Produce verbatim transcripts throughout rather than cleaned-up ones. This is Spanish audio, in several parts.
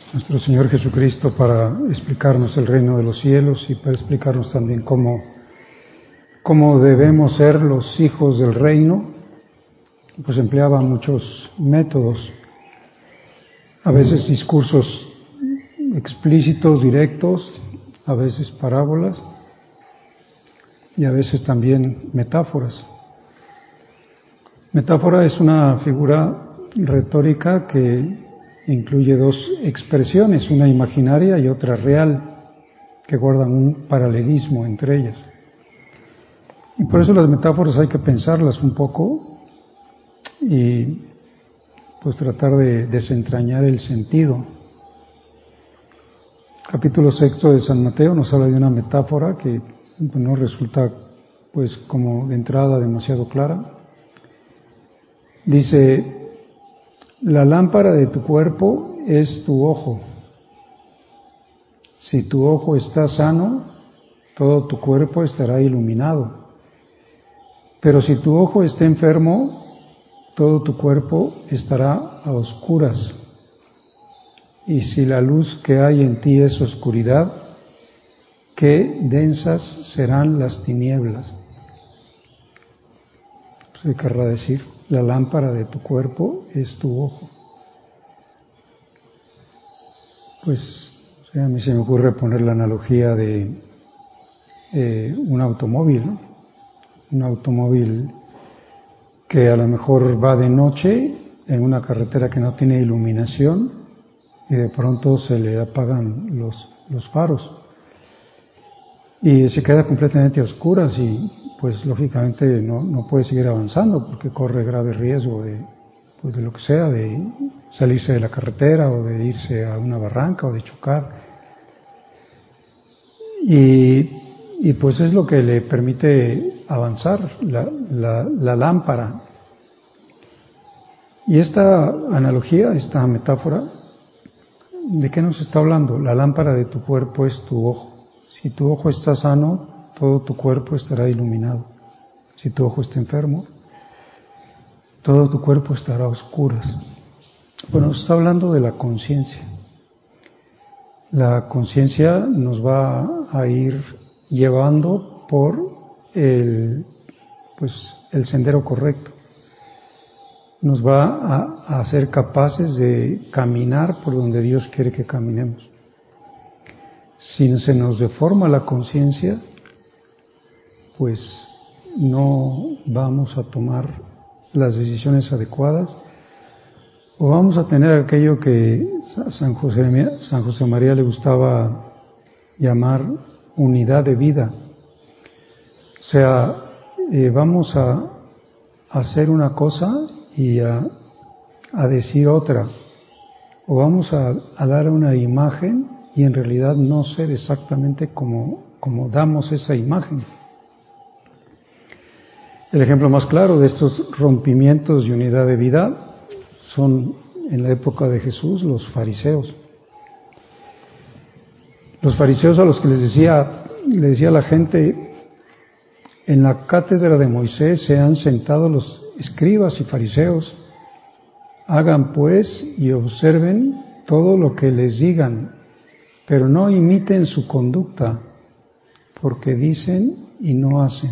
nuestro Señor Jesucristo para explicarnos el reino de los cielos y para explicarnos también cómo, cómo debemos ser los hijos del reino, pues empleaba muchos métodos, a veces discursos explícitos, directos, a veces parábolas y a veces también metáforas. Metáfora es una figura retórica que incluye dos expresiones, una imaginaria y otra real, que guardan un paralelismo entre ellas. Y por eso las metáforas hay que pensarlas un poco y pues tratar de desentrañar el sentido. Capítulo sexto de San Mateo nos habla de una metáfora que pues, no resulta pues como de entrada demasiado clara. Dice: la lámpara de tu cuerpo es tu ojo. Si tu ojo está sano, todo tu cuerpo estará iluminado. Pero si tu ojo está enfermo, todo tu cuerpo estará a oscuras. Y si la luz que hay en ti es oscuridad, qué densas serán las tinieblas. Pues querrá decir, la lámpara de tu cuerpo es tu ojo. Pues o sea, a mí se me ocurre poner la analogía de eh, un automóvil, ¿no? Un automóvil que a lo mejor va de noche en una carretera que no tiene iluminación y de pronto se le apagan los, los faros y se queda completamente a oscuras y pues lógicamente no, no puede seguir avanzando porque corre grave riesgo de, pues de lo que sea, de salirse de la carretera o de irse a una barranca o de chocar. Y, y pues es lo que le permite avanzar, la, la, la lámpara. Y esta analogía, esta metáfora, ¿de qué nos está hablando? La lámpara de tu cuerpo es tu ojo. Si tu ojo está sano, todo tu cuerpo estará iluminado. Si tu ojo está enfermo, todo tu cuerpo estará a oscuras. Bueno, nos está hablando de la conciencia. La conciencia nos va a ir llevando por el, pues, el sendero correcto. Nos va a, a hacer capaces de caminar por donde Dios quiere que caminemos. Si se nos deforma la conciencia, pues no vamos a tomar las decisiones adecuadas o vamos a tener aquello que San José, San José María le gustaba llamar unidad de vida. O sea, eh, vamos a hacer una cosa y a, a decir otra, o vamos a, a dar una imagen y en realidad no ser exactamente como, como damos esa imagen. El ejemplo más claro de estos rompimientos de unidad de vida son en la época de Jesús los fariseos. Los fariseos a los que les decía, le decía a la gente, en la cátedra de Moisés se han sentado los escribas y fariseos, hagan pues y observen todo lo que les digan, pero no imiten su conducta, porque dicen y no hacen.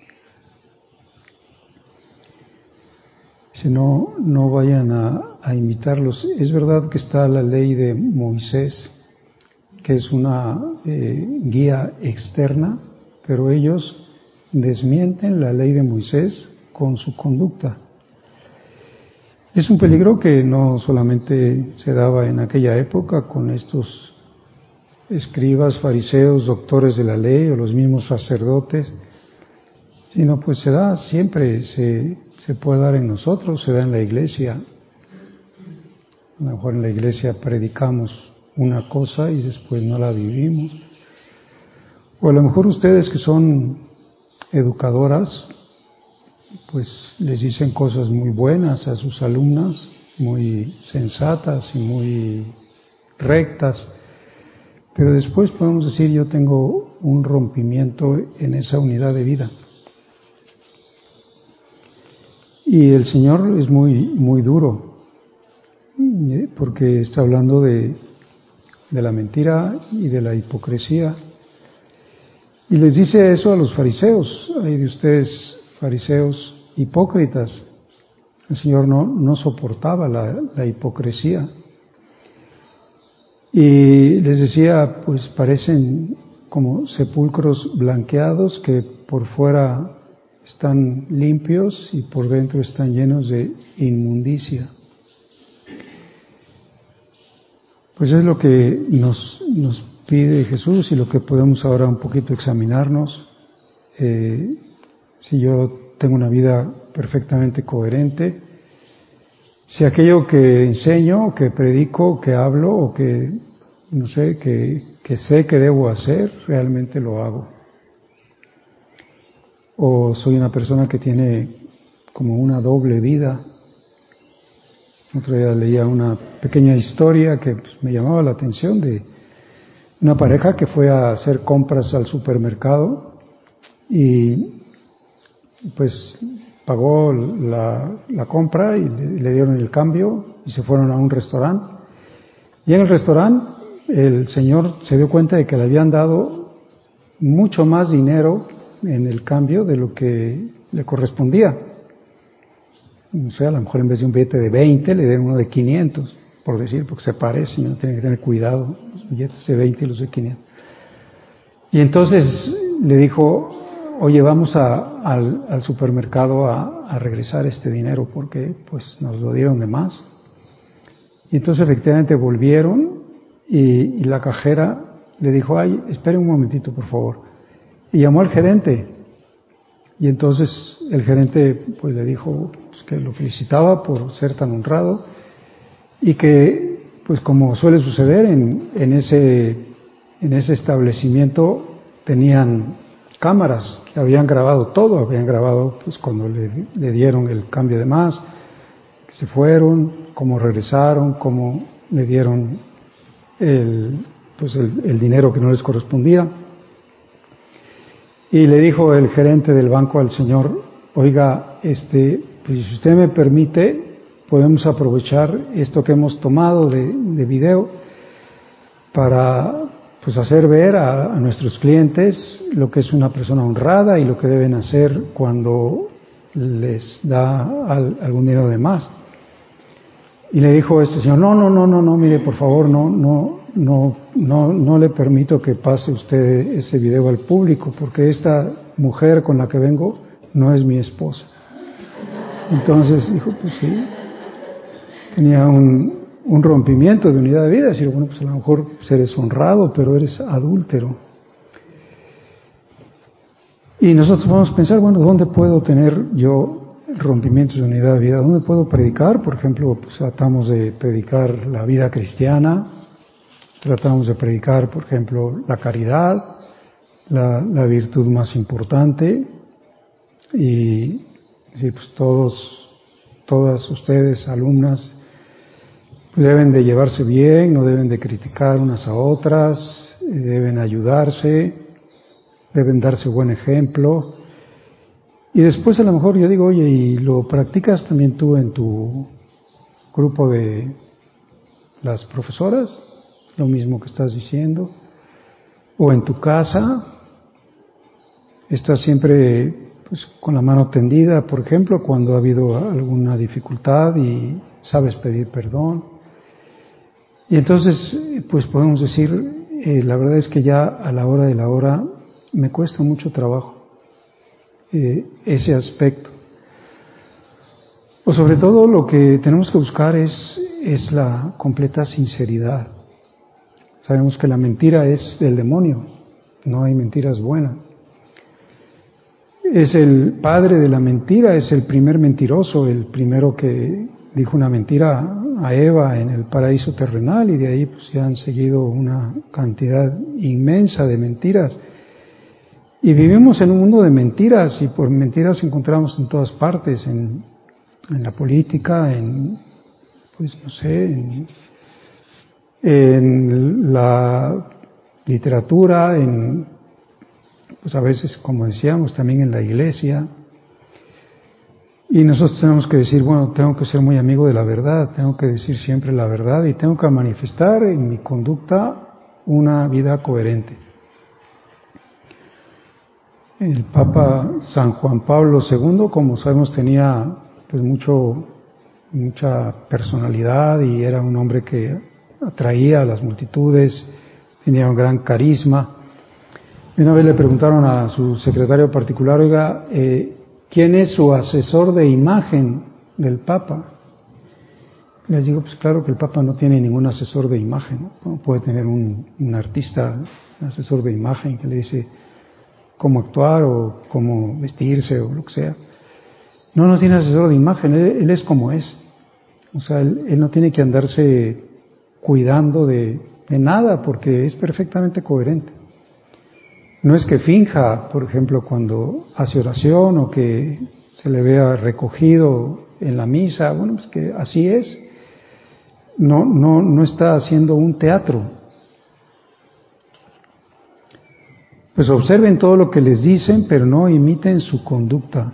Si no, no vayan a, a imitarlos. Es verdad que está la ley de Moisés, que es una eh, guía externa, pero ellos desmienten la ley de Moisés con su conducta. Es un peligro que no solamente se daba en aquella época con estos escribas, fariseos, doctores de la ley o los mismos sacerdotes, sino pues se da siempre, se, se puede dar en nosotros, se da en la iglesia. A lo mejor en la iglesia predicamos una cosa y después no la vivimos. O a lo mejor ustedes que son educadoras, pues les dicen cosas muy buenas a sus alumnas, muy sensatas y muy rectas, pero después podemos decir yo tengo un rompimiento en esa unidad de vida. Y el Señor es muy, muy duro, porque está hablando de, de la mentira y de la hipocresía. Y les dice eso a los fariseos: ay de ustedes, fariseos hipócritas. El Señor no, no soportaba la, la hipocresía. Y les decía, pues parecen como sepulcros blanqueados que por fuera están limpios y por dentro están llenos de inmundicia. Pues es lo que nos, nos pide Jesús y lo que podemos ahora un poquito examinarnos. Eh, si yo tengo una vida perfectamente coherente, si aquello que enseño, que predico, que hablo o que, no sé, que, que sé que debo hacer, realmente lo hago. O soy una persona que tiene como una doble vida. Otro día leía una pequeña historia que pues, me llamaba la atención, de una pareja que fue a hacer compras al supermercado y pues pagó la, la compra y le, le dieron el cambio y se fueron a un restaurante. Y en el restaurante el señor se dio cuenta de que le habían dado mucho más dinero en el cambio de lo que le correspondía. O sea, a lo mejor en vez de un billete de veinte le dieron uno de quinientos, por decir, porque se parecen, ¿no? Tienen que tener cuidado los billetes de veinte y los de quinientos. Y entonces le dijo: oye, vamos a, al, al supermercado a, a regresar este dinero porque pues nos lo dieron de más. Y entonces efectivamente volvieron y, y la cajera le dijo: ay, espere un momentito por favor. Y llamó al gerente. Y entonces el gerente pues le dijo pues, que lo felicitaba por ser tan honrado y que pues como suele suceder en, en ese en ese establecimiento tenían cámaras que habían grabado todo, habían grabado pues cuando le, le dieron el cambio de más, que se fueron, cómo regresaron, cómo le dieron el pues el, el dinero que no les correspondía. Y le dijo el gerente del banco al señor: oiga, este, pues si usted me permite, podemos aprovechar esto que hemos tomado de, de video para pues hacer ver a, a nuestros clientes lo que es una persona honrada y lo que deben hacer cuando les da al, algún dinero de más. Y le dijo este señor: no, no, no, no, no, mire, por favor, no, no, no, no, no le permito que pase usted ese video al público, porque esta mujer con la que vengo no es mi esposa. Entonces dijo: pues sí, tenía un, un rompimiento de unidad de vida, decir, bueno, pues a lo mejor eres honrado, pero eres adúltero. Y nosotros podemos pensar, bueno, ¿dónde puedo tener yo rompimientos de unidad de vida? ¿Dónde puedo predicar? Por ejemplo, pues tratamos de predicar la vida cristiana, tratamos de predicar, por ejemplo, la caridad, la, la virtud más importante, y sí, pues todos, todas ustedes, alumnas, pues deben de llevarse bien, no deben de criticar unas a otras, deben ayudarse, deben darse buen ejemplo. Y después a lo mejor yo digo: oye, ¿y lo practicas también tú en tu grupo de las profesoras? Lo mismo que estás diciendo. O en tu casa, estás siempre pues con la mano tendida, por ejemplo, cuando ha habido alguna dificultad y sabes pedir perdón. Y entonces pues podemos decir, eh, la verdad es que ya a la hora de la hora me cuesta mucho trabajo Eh, ese aspecto. O sobre todo lo que tenemos que buscar es, es la completa sinceridad. Sabemos que la mentira es del demonio, no hay mentiras buenas. Es el padre de la mentira, es el primer mentiroso, el primero que dijo una mentira a Eva en el paraíso terrenal, y de ahí pues ya han seguido una cantidad inmensa de mentiras. Y vivimos en un mundo de mentiras, y por mentiras encontramos en todas partes, en, en la política, en, pues no sé, en, en la literatura, en, pues a veces, como decíamos, también en la iglesia. Y nosotros tenemos que decir, bueno, tengo que ser muy amigo de la verdad, tengo que decir siempre la verdad y tengo que manifestar en mi conducta una vida coherente. El Papa San Juan Pablo segundo, como sabemos, tenía pues mucho, mucha personalidad y era un hombre que atraía a las multitudes, tenía un gran carisma. Y una vez le preguntaron a su secretario particular, oiga, eh, ¿quién es su asesor de imagen del Papa? Les digo, pues claro que el Papa no tiene ningún asesor de imagen, ¿no? ¿Cómo puede tener un, un artista, un asesor de imagen que le dice cómo actuar o cómo vestirse o lo que sea? No, no tiene asesor de imagen, él, él es como es. O sea, él, él no tiene que andarse cuidando de, de nada porque es perfectamente coherente. No es que finja, por ejemplo, cuando hace oración o que se le vea recogido en la misa, bueno, pues que así es. No, no, no está haciendo un teatro. Pues observen todo lo que les dicen, pero no imiten su conducta.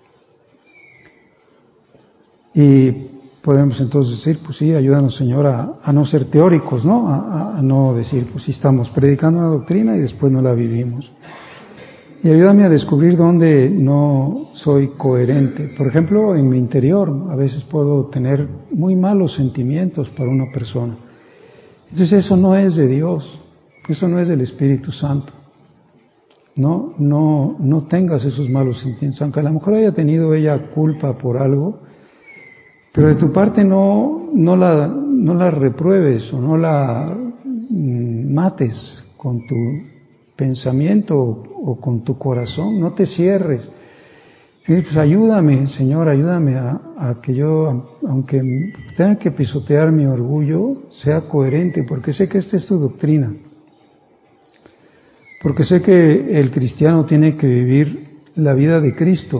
Y podemos entonces decir, pues sí, ayúdanos Señor a, a no ser teóricos, ¿no? A, a no decir, pues sí estamos predicando una doctrina y después no la vivimos. Y ayúdame a descubrir dónde no soy coherente. Por ejemplo, en mi interior, a veces puedo tener muy malos sentimientos para una persona. Entonces eso no es de Dios, eso no es del Espíritu Santo. No, no, no tengas esos malos sentimientos, aunque a lo mejor haya tenido ella culpa por algo, pero de tu parte no, no la, no la repruebes o no la mates con tu pensamiento o con tu corazón, no te cierres. Sí, pues ayúdame, Señor, ayúdame a, a que yo, aunque tenga que pisotear mi orgullo, sea coherente, porque sé que esta es tu doctrina. Porque sé que el cristiano tiene que vivir la vida de Cristo,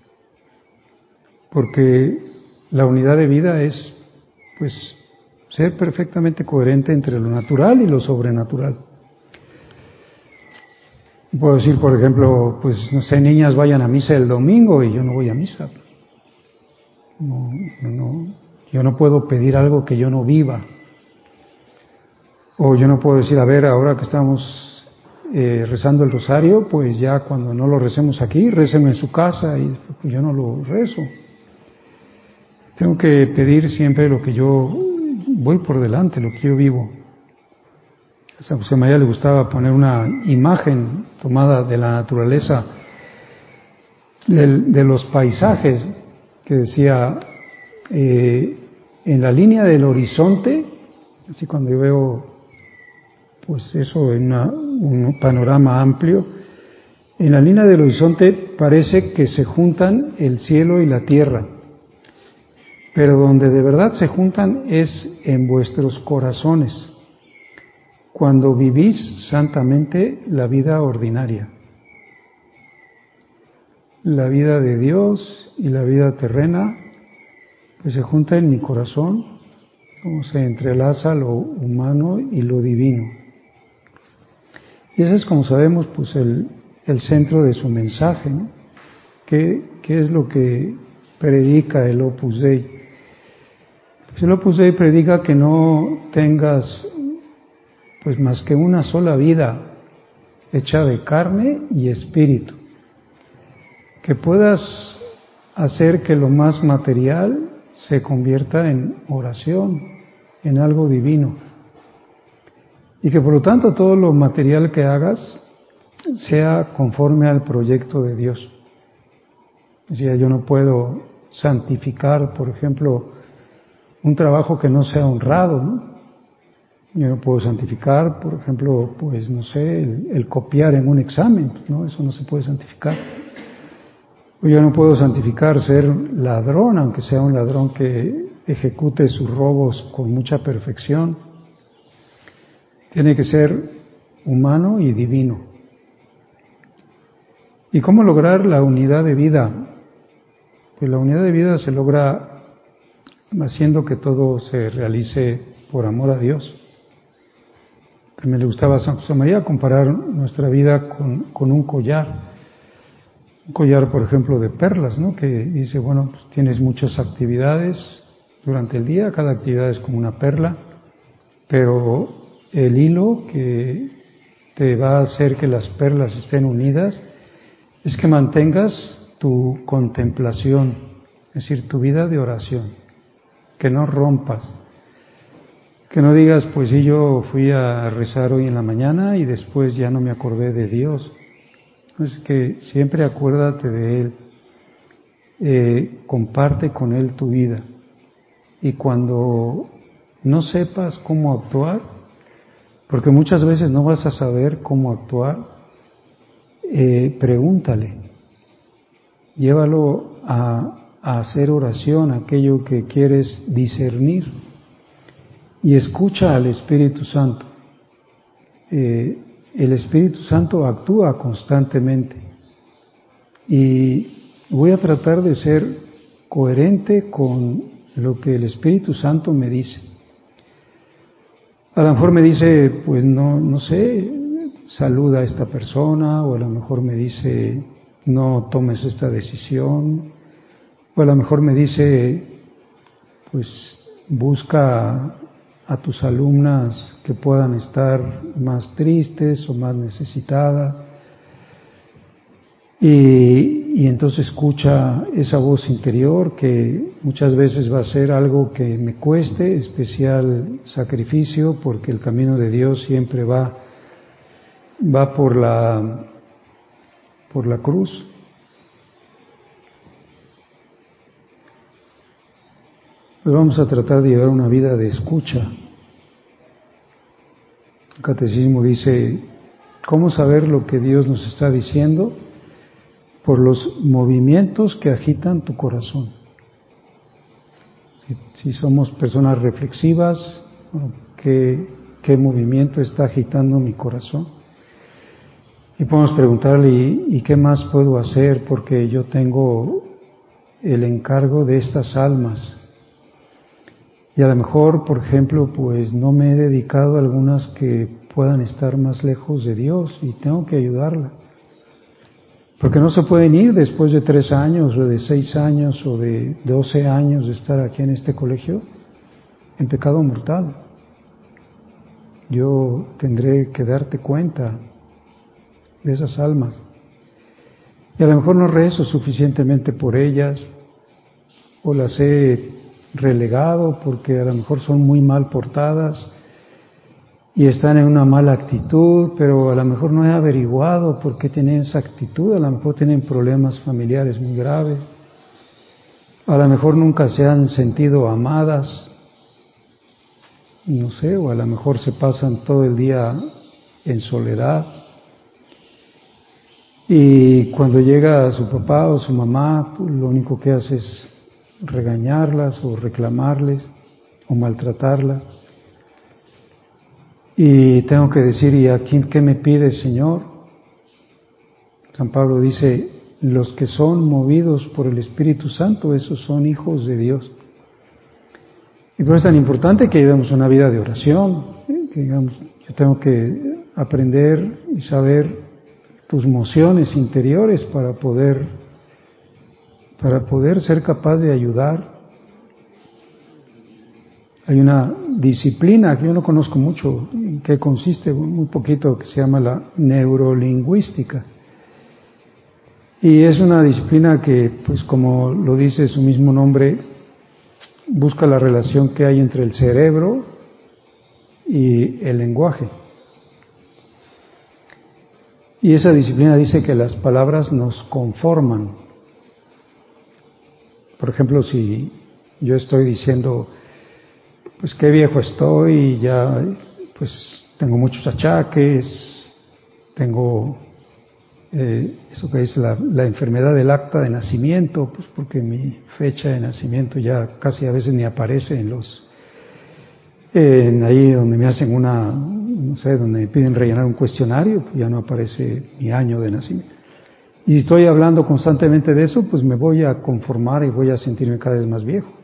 porque la unidad de vida es, pues, ser perfectamente coherente entre lo natural y lo sobrenatural. Puedo decir, por ejemplo, pues, no sé, niñas vayan a misa el domingo y yo no voy a misa. No, no, no. Yo no puedo pedir algo que yo no viva. O yo no puedo decir, a ver, ahora que estamos eh, rezando el rosario, pues ya cuando no lo recemos aquí, réceme en su casa y pues yo no lo rezo. Tengo que pedir siempre lo que yo voy por delante, lo que yo vivo. A San José María le gustaba poner una imagen tomada de la naturaleza, de, de los paisajes, que decía, eh, en la línea del horizonte, así cuando yo veo pues eso en una, un panorama amplio, en la línea del horizonte parece que se juntan el cielo y la tierra, pero donde de verdad se juntan es en vuestros corazones, cuando vivís santamente la vida ordinaria, la vida de Dios y la vida terrena, pues se junta en mi corazón, como se entrelaza lo humano y lo divino. Y ese es, como sabemos, pues el, el centro de su mensaje, ¿no? ¿Qué, qué es lo que predica el Opus Dei? Pues el Opus Dei predica que no tengas pues más que una sola vida hecha de carne y espíritu, que puedas hacer que lo más material se convierta en oración, en algo divino, y que por lo tanto todo lo material que hagas sea conforme al proyecto de Dios. O sea, yo no puedo santificar, por ejemplo, un trabajo que no sea honrado, ¿no? Yo no puedo santificar, por ejemplo, pues no sé, el, el copiar en un examen, ¿no? Eso no se puede santificar. O yo no puedo santificar ser ladrón, aunque sea un ladrón que ejecute sus robos con mucha perfección. Tiene que ser humano y divino. ¿Y cómo lograr la unidad de vida? Pues la unidad de vida se logra haciendo que todo se realice por amor a Dios. También le gustaba a San José María comparar nuestra vida con, con un collar. un collar, por ejemplo, de perlas, ¿no? Que dice, bueno, pues tienes muchas actividades durante el día, cada actividad es como una perla, pero el hilo que te va a hacer que las perlas estén unidas es que mantengas tu contemplación, es decir, tu vida de oración, que no rompas, que no digas, pues sí, yo fui a rezar hoy en la mañana y después ya no me acordé de Dios. Es que siempre acuérdate de Él, eh, comparte con Él tu vida, y cuando no sepas cómo actuar, porque muchas veces no vas a saber cómo actuar, eh, pregúntale, llévalo a, a hacer oración, aquello que quieres discernir, y escucha al Espíritu Santo. Eh, el Espíritu Santo actúa constantemente, y voy a tratar de ser coherente con lo que el Espíritu Santo me dice. A lo mejor me dice, pues no, no sé, saluda a esta persona, o a lo mejor me dice, no tomes esta decisión, o a lo mejor me dice, pues busca a tus alumnas que puedan estar más tristes o más necesitadas, y, y entonces escucha esa voz interior que muchas veces va a ser algo que me cueste, especial sacrificio, porque el camino de Dios siempre va, va por la, por la cruz. Pues vamos a tratar de llevar una vida de escucha. El Catecismo dice, ¿cómo saber lo que Dios nos está diciendo? Por los movimientos que agitan tu corazón. Si, si somos personas reflexivas, ¿qué, qué movimiento está agitando mi corazón? Y podemos preguntarle, ¿y, ¿y qué más puedo hacer? Porque yo tengo el encargo de estas almas. Y a lo mejor, por ejemplo, pues no me he dedicado a algunas que puedan estar más lejos de Dios y tengo que ayudarla. Porque no se pueden ir después de tres años o de seis años o de doce años de estar aquí en este colegio en pecado mortal. Yo tendré que darte cuenta de esas almas. Y a lo mejor no rezo suficientemente por ellas, o las he relegado porque a lo mejor son muy mal portadas y están en una mala actitud, pero a lo mejor no he averiguado por qué tienen esa actitud, a lo mejor tienen problemas familiares muy graves, a lo mejor nunca se han sentido amadas, no sé, o a lo mejor se pasan todo el día en soledad, y cuando llega su papá o su mamá, pues lo único que hace es regañarlas o reclamarles o maltratarlas. Y tengo que decir, ¿y aquí qué me pide, Señor? San Pablo dice, los que son movidos por el Espíritu Santo, esos son hijos de Dios. Y por eso es tan importante que llevemos una vida de oración, ¿eh? Que digamos, yo tengo que aprender y saber tus mociones interiores para poder, para poder ser capaz de ayudar. Hay una disciplina que yo no conozco mucho, en que consiste muy poquito, que se llama la neurolingüística. Y es una disciplina que, pues como lo dice su mismo nombre, busca la relación que hay entre el cerebro y el lenguaje. Y esa disciplina dice que las palabras nos conforman. Por ejemplo, si yo estoy diciendo, pues qué viejo estoy, ya pues tengo muchos achaques, tengo eh, eso que dice la, la enfermedad del acta de nacimiento, pues porque mi fecha de nacimiento ya casi a veces ni aparece en los, eh, en ahí donde me hacen una, no sé, donde me piden rellenar un cuestionario, pues ya no aparece mi año de nacimiento. Y si estoy hablando constantemente de eso, pues me voy a conformar y voy a sentirme cada vez más viejo.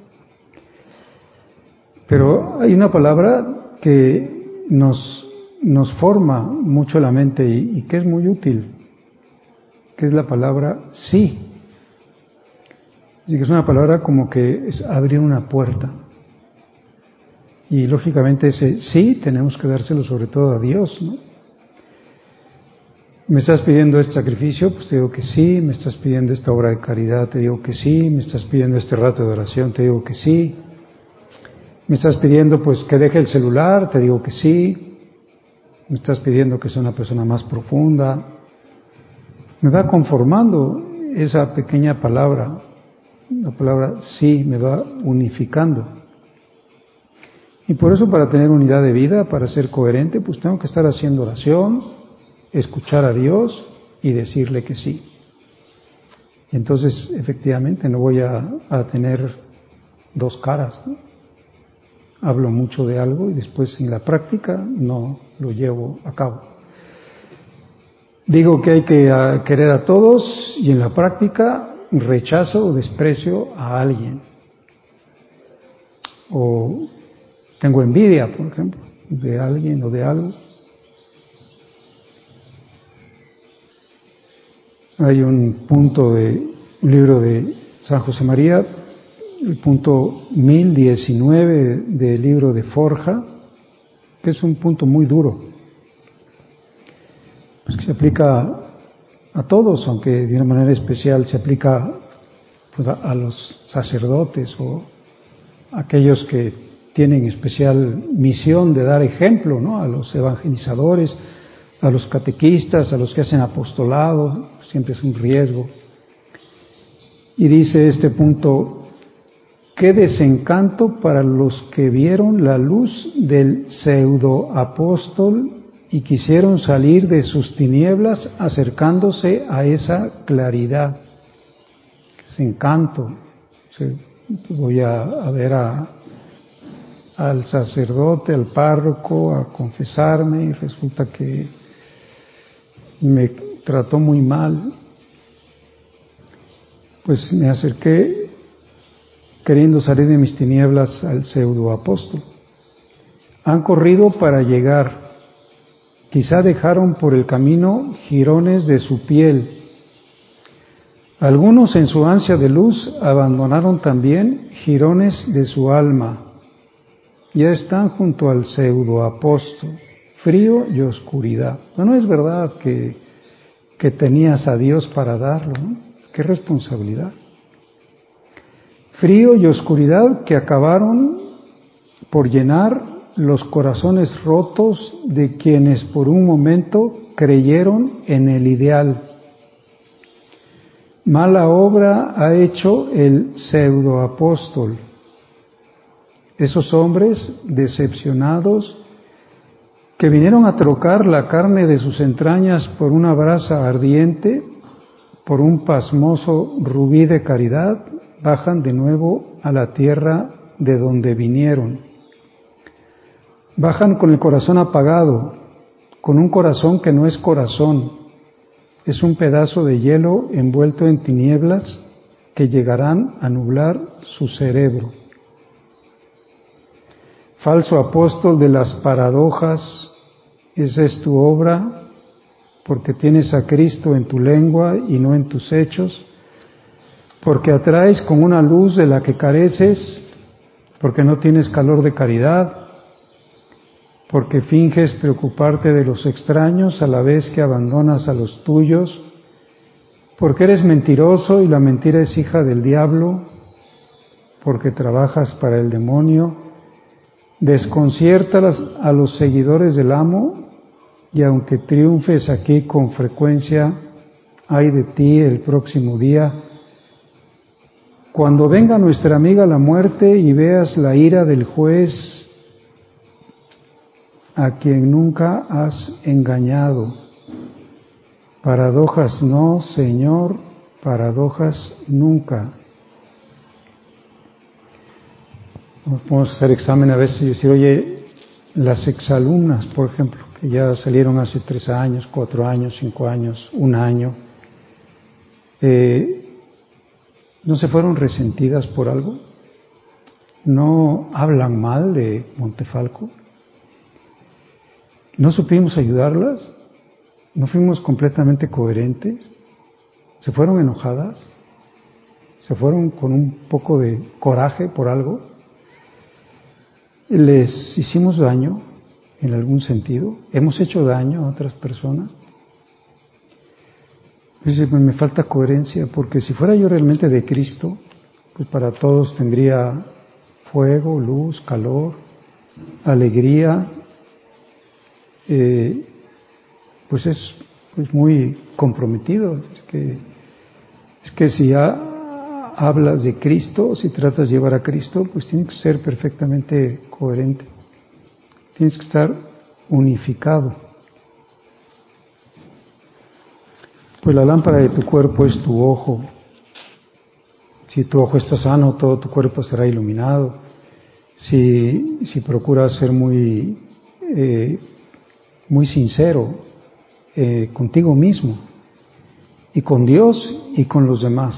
Pero hay una palabra que nos, nos forma mucho la mente y, y que es muy útil, que es la palabra sí. Así que es una palabra como que es abrir una puerta. Y lógicamente ese sí tenemos que dárselo sobre todo a Dios, ¿no? ¿Me estás pidiendo este sacrificio? Pues te digo que sí. ¿Me estás pidiendo esta obra de caridad? Te digo que sí. ¿Me estás pidiendo este rato de oración? Te digo que sí. ¿Me estás pidiendo pues que deje el celular? Te digo que sí. ¿Me estás pidiendo que sea una persona más profunda? Me va conformando esa pequeña palabra. La palabra sí me va unificando. Y por eso, para tener unidad de vida, para ser coherente, pues tengo que estar haciendo oración, escuchar a Dios y decirle que sí. Y entonces, efectivamente, no voy a, a tener dos caras, ¿no? Hablo mucho de algo y después en la práctica no lo llevo a cabo. Digo que hay que a, querer a todos y en la práctica rechazo o desprecio a alguien. O tengo envidia, por ejemplo, de alguien o de algo. Hay un punto de un libro de San José María, el punto mil diecinueve del libro de Forja, que es un punto muy duro, pues que se aplica a todos, aunque de una manera especial se aplica pues, a, a los sacerdotes o a aquellos que tienen especial misión de dar ejemplo, ¿no? A los evangelizadores, a los catequistas, a los que hacen apostolado, siempre es un riesgo. Y dice este punto: qué desencanto para los que vieron la luz del pseudoapóstol y quisieron salir de sus tinieblas acercándose a esa claridad. Desencanto. Voy a, a ver a al sacerdote, al párroco, a confesarme y resulta que me trató muy mal. Pues me acerqué queriendo salir de mis tinieblas al pseudoapóstol. Han corrido para llegar, quizá dejaron por el camino jirones de su piel. Algunos en su ansia de luz abandonaron también jirones de su alma. Ya están junto al pseudoapóstol, frío y oscuridad. No, no es verdad que, que tenías a Dios para darlo, ¿no? Qué responsabilidad. Frío y oscuridad que acabaron por llenar los corazones rotos de quienes por un momento creyeron en el ideal. Mala obra ha hecho el pseudoapóstol. Esos hombres decepcionados que vinieron a trocar la carne de sus entrañas por una brasa ardiente, por un pasmoso rubí de caridad, bajan de nuevo a la tierra de donde vinieron. Bajan con el corazón apagado, con un corazón que no es corazón, es un pedazo de hielo envuelto en tinieblas que llegarán a nublar su cerebro. Falso apóstol de las paradojas, esa es tu obra, porque tienes a Cristo en tu lengua y no en tus hechos, porque atraes con una luz de la que careces, porque no tienes calor de caridad, porque finges preocuparte de los extraños a la vez que abandonas a los tuyos, porque eres mentiroso y la mentira es hija del diablo, porque trabajas para el demonio. Desconciertas a los seguidores del amo y aunque triunfes aquí con frecuencia, ay de ti el próximo día, cuando venga nuestra amiga la muerte y veas la ira del juez a quien nunca has engañado. Paradojas no, Señor, paradojas nunca. Podemos hacer examen a veces y decir, oye, las exalumnas, por ejemplo, que ya salieron hace tres años, cuatro años, cinco años, un año, eh, ¿no se fueron resentidas por algo? ¿No hablan mal de Montefalco? ¿No supimos ayudarlas? ¿No fuimos completamente coherentes? ¿Se fueron enojadas? ¿Se fueron con un poco de coraje por algo? ¿Les hicimos daño en algún sentido? ¿Hemos hecho daño a otras personas? Pues me falta coherencia, porque si fuera yo realmente de Cristo, pues para todos tendría fuego, luz, calor, alegría, eh, pues es pues muy comprometido. Es que, es que si ya hablas de Cristo, si tratas de llevar a Cristo, pues tienes que ser perfectamente coherente. Tienes que estar unificado. Pues la lámpara de tu cuerpo es tu ojo. Si tu ojo está sano, todo tu cuerpo estará iluminado. Si, si procuras ser muy, eh, muy sincero eh, contigo mismo y con Dios y con los demás.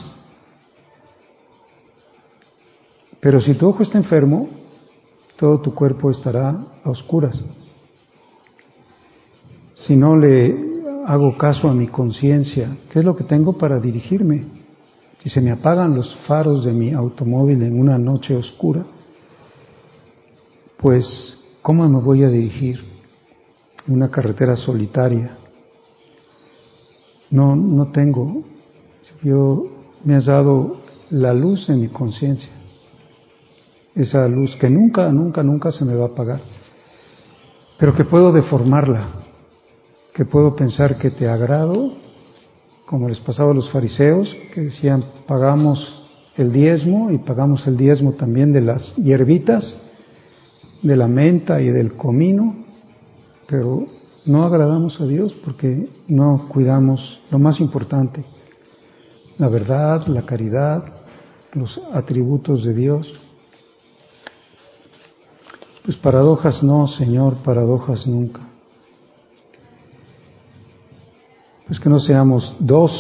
Pero si tu ojo está enfermo, todo tu cuerpo estará a oscuras. Si no le hago caso a mi conciencia, ¿qué es lo que tengo para dirigirme? Si se me apagan los faros de mi automóvil en una noche oscura, pues ¿cómo me voy a dirigir? Una carretera solitaria. No, no tengo. Yo me has dado la luz de mi conciencia. Esa luz que nunca, nunca, nunca se me va a apagar. Pero que puedo deformarla, que puedo pensar que te agrado, como les pasaba a los fariseos, que decían, pagamos el diezmo y pagamos el diezmo también de las hierbitas, de la menta y del comino, pero no agradamos a Dios porque no cuidamos lo más importante, la verdad, la caridad, los atributos de Dios. Pues paradojas no, Señor, paradojas nunca. Pues que no seamos dos,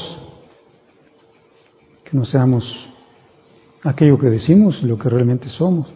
que no seamos aquello que decimos y lo que realmente somos.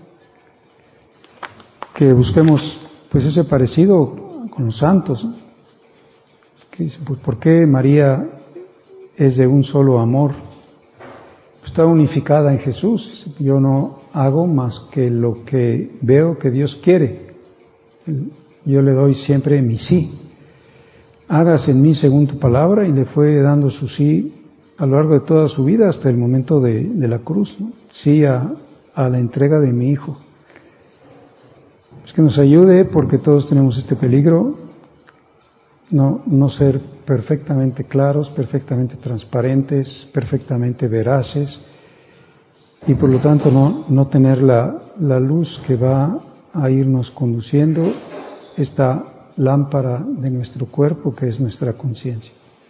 Que busquemos pues ese parecido con los santos. Que dicen, pues ¿por qué María es de un solo amor? Pues está unificada en Jesús. Yo no hago más que lo que veo que Dios quiere. Yo le doy siempre mi sí. Hágase en mí según tu palabra, y le fue dando su sí a lo largo de toda su vida hasta el momento de, de la cruz, ¿no? Sí a, a la entrega de mi Hijo. Pues que nos ayude, porque todos tenemos este peligro, no, no ser perfectamente claros, perfectamente transparentes, perfectamente veraces, y por lo tanto no, no tener la, la luz que va a irnos conduciendo esta lámpara de nuestro cuerpo, que es nuestra conciencia.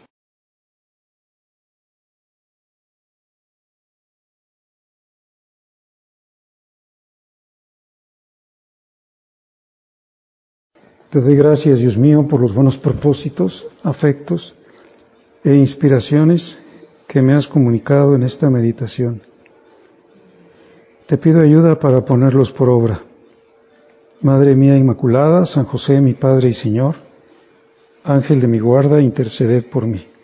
Te doy gracias, Dios mío, por los buenos propósitos, afectos e inspiraciones que me has comunicado en esta meditación. Te pido ayuda para ponerlos por obra. Madre mía Inmaculada, San José, mi Padre y Señor, Ángel de mi guarda, interceded por mí.